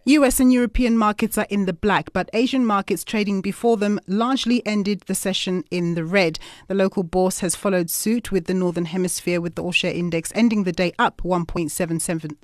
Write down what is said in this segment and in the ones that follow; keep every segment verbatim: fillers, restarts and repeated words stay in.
U S and European markets are in the black, but Asian markets trading before them largely ended the session in the red. The local bourse has followed suit with the Northern Hemisphere, with the all-share index ending the day up one point seven seven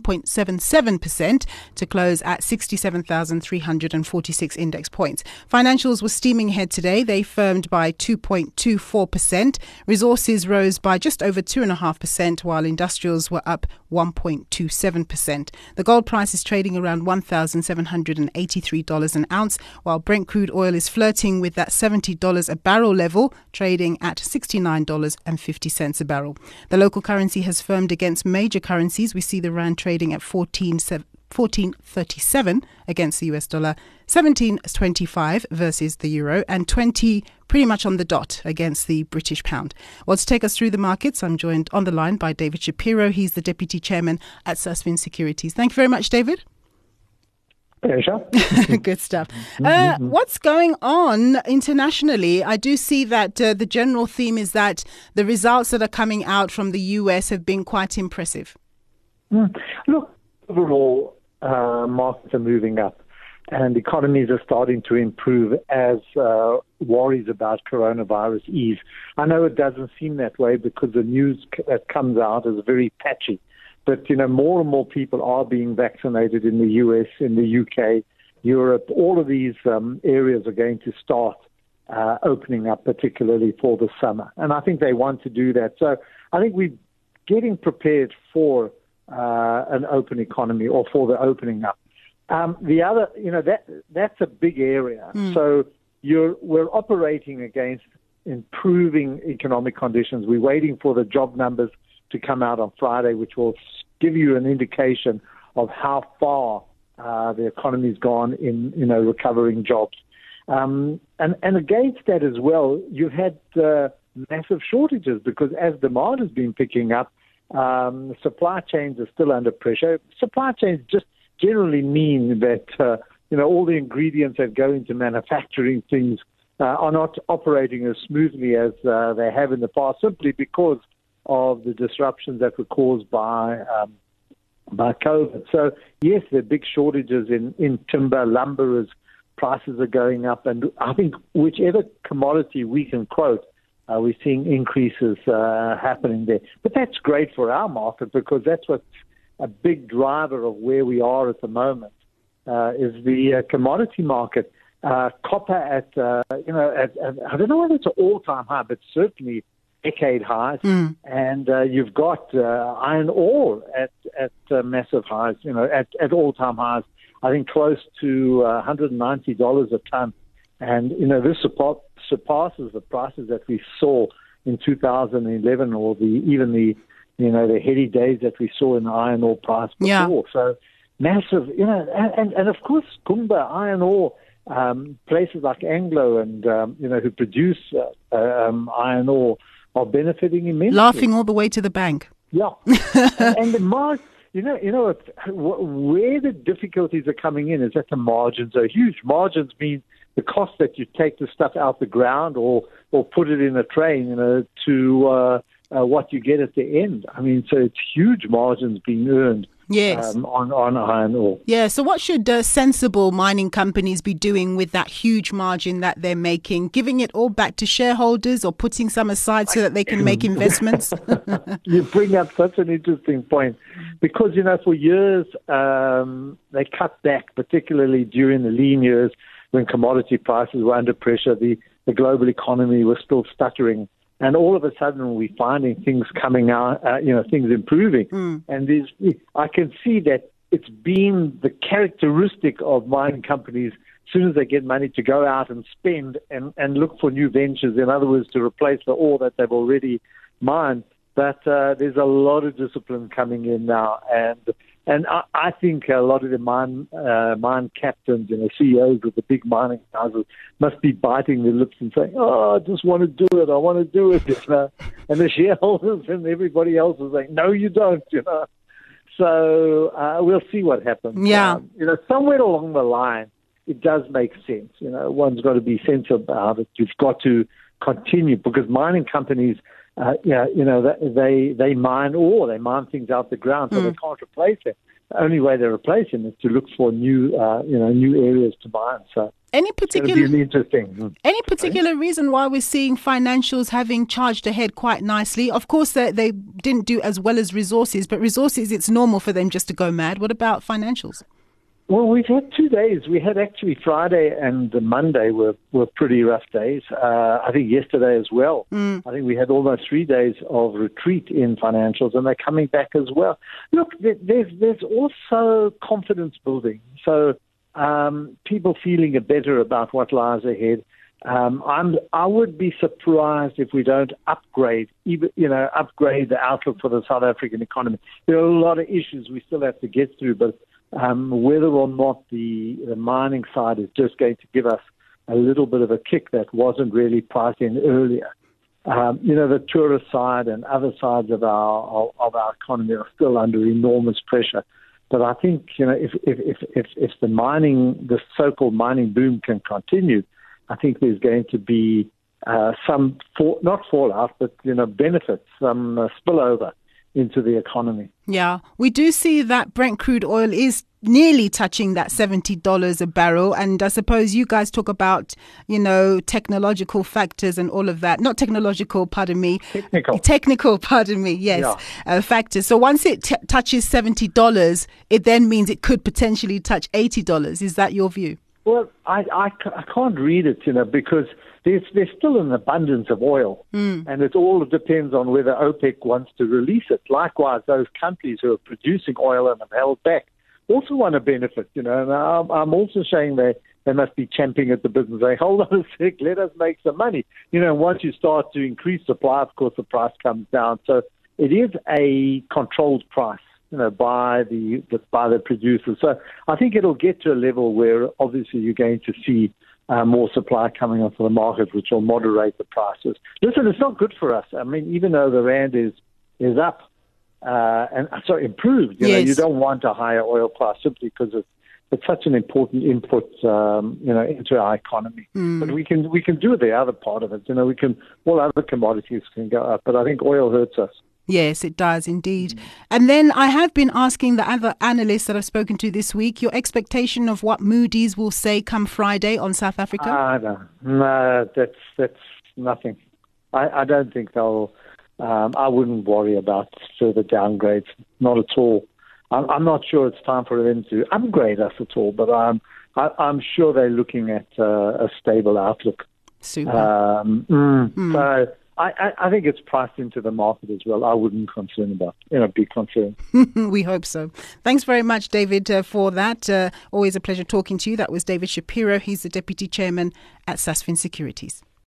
percent to close at sixty-seven thousand three hundred forty-six index points. Financials were steaming ahead today. They firmed by two point two four percent. Resources rose by just over two point five percent, while industrials were up one point two seven percent. The gold price is trading around one thousand seven hundred eighty-three dollars an ounce, while Brent crude oil is flirting with that seventy dollars a barrel level, trading at sixty-nine dollars and fifty cents a barrel. The local currency has firmed against major currencies. We see the rand trading at fourteen thirty-seven against the U S dollar, seventeen twenty-five versus the euro, and twenty pretty much on the dot against the British pound. Well, to take us through the markets, I'm joined on the line by David Shapiro. He's the Deputy Chairman at Sasfin Securities. Thank you very much, David. Pleasure. Good stuff. Uh, what's going on internationally? I do see that uh, the general theme is that the results that are coming out from the U S have been quite impressive. Mm. Look, overall, uh, markets are moving up and economies are starting to improve as uh, worries about coronavirus ease. I know it doesn't seem that way because the news that comes out is very patchy. But, you know, more and more people are being vaccinated in the U S, in the U K, Europe. All of these um, areas are going to start uh, opening up, particularly for the summer. And I think they want to do that. So I think we're getting prepared for uh, an open economy or for the opening up. Um, the other, you know, that that's a big area. Mm. So you're we're operating against improving economic conditions. We're waiting for the job numbers to come out on Friday, which will give you an indication of how far uh, the economy's gone in, you know, recovering jobs. Um, and, and against that as well, you've had uh, massive shortages because as demand has been picking up, um, supply chains are still under pressure. Supply chains just generally mean that, uh, you know, all the ingredients that go into manufacturing things uh, are not operating as smoothly as uh, they have in the past, simply because of the disruptions that were caused by um, by COVID. So, yes, there are big shortages in, in timber, lumber, as prices are going up. And I think whichever commodity we can quote, uh, we're seeing increases uh, happening there. But that's great for our market because that's what's a big driver of where we are at the moment, uh, is the uh, commodity market. Uh, copper at, uh, you know, at, at, I don't know whether it's an all-time high, but certainly decade highs, mm. and uh, you've got uh, iron ore at at uh, massive highs, you know, at, at all-time highs. I think close to uh, one hundred ninety dollars a ton, and you know this surpa- surpasses the prices that we saw in two thousand eleven, or the even the you know the heady days that we saw in the iron ore price before. Yeah. So massive, you know, and and, and of course Kumba iron ore. Um, places like Anglo and um, you know who produce uh, um, iron ore are benefiting immensely. Laughing all the way to the bank. Yeah, and, and the mar- you know, you know where the difficulties are coming in is that the margins are huge. Margins mean the cost that you take the stuff out the ground or or put it in a train, you know, to uh, uh, what you get at the end. I mean, so it's huge margins being earned. Yes. Um, on, on iron ore. Yeah, so what should uh, sensible mining companies be doing with that huge margin that they're making? Giving it all back to shareholders or putting some aside so that they can make investments? You bring up such an interesting point because, you know, for years um, they cut back, particularly during the lean years when commodity prices were under pressure. The, the global economy was still stuttering. And all of a sudden, we're finding things coming out, uh, you know, things improving. Mm. And there's, I can see that it's been the characteristic of mining companies, as soon as they get money, to go out and spend and, and look for new ventures, in other words, to replace the ore that they've already mined. But uh, there's a lot of discipline coming in now. And and I, I think a lot of the mine, uh, mine captains and the C E Os of the big mining houses must be biting their lips and saying, oh, I just want to do it, I want to do it. You know? And the shareholders and everybody else is saying, no, you don't, you know. So uh, we'll see what happens. Yeah. Um, you know, somewhere along the line, it does make sense. You know, one's got to be sensible about it. You've got to continue because mining companies, uh, yeah, you know, they they mine ore, they mine things out the ground, so mm. they can't replace it. the only way to replace him is to look for new, uh, you know, new areas to mine. So any particular it's interesting. Any particular reason why we're seeing financials having charged ahead quite nicely? Of course, they, they didn't do as well as resources, but resources, it's normal for them just to go mad. What about financials? Well, we've had two days. We had actually Friday and Monday were, were pretty rough days. Uh, I think yesterday as well. Mm. I think we had almost three days of retreat in financials, and they're coming back as well. Look, there's there's also confidence building. So um, people feeling better about what lies ahead. Um, I'm I would be surprised if we don't upgrade, even you know, upgrade the outlook for the South African economy. There are a lot of issues we still have to get through, but Um, whether or not the, the mining side is just going to give us a little bit of a kick that wasn't really priced in earlier. Um, you know, the tourist side and other sides of our of, of our economy are still under enormous pressure. But I think, you know, if if if if, if the mining, the so-called mining boom can continue, I think there's going to be uh, some fall, not fallout, but you know, benefits, some uh, spillover into the economy. Yeah, we do see that Brent crude oil is nearly touching that seventy dollars a barrel. And I suppose you guys talk about, you know, technological factors and all of that. Not technological, pardon me. Technical. Technical, pardon me, yes, yeah. uh, factors. So once it t- touches seventy dollars, it then means it could potentially touch eighty dollars. Is that your view? Well, I, I, I can't read it, you know, because there's, there's still an abundance of oil, mm. and it all depends on whether OPEC wants to release it. Likewise, those countries who are producing oil and have held back also want to benefit, you know, and I'm, I'm also saying they, they must be champing at the business. They hold on a sec, let us make some money. You know, once you start to increase supply, of course, the price comes down. So it is a controlled price, you know, by the, the by the producers. So I think it'll get to a level where obviously you're going to see uh, more supply coming onto the market, which will moderate the prices. Listen, it's not good for us. I mean, even though the rand is is up uh, and sorry improved, you yes. know, you don't want a higher oil price simply because it's it's such an important input, um, you know, into our economy. Mm. But we can we can do the other part of it. You know, we can all other commodities can go up, but I think oil hurts us. Yes, it does indeed. Mm. And then I have been asking the other analysts that I've spoken to this week, your expectation of what Moody's will say come Friday on South Africa? Uh, no, no, that's that's nothing. I, I don't think they'll, um, I wouldn't worry about further downgrades, not at all. I'm, I'm not sure it's time for them to upgrade us at all, but I'm, I, I'm sure they're looking at uh, a stable outlook. Super. Um, mm, mm. So, I, I think it's priced into the market as well. I wouldn't concern about, you know, be concerned. We hope so. Thanks very much, David, uh, for that. Uh, always a pleasure talking to you. That was David Shapiro. He's the Deputy Chairman at Sasfin Securities.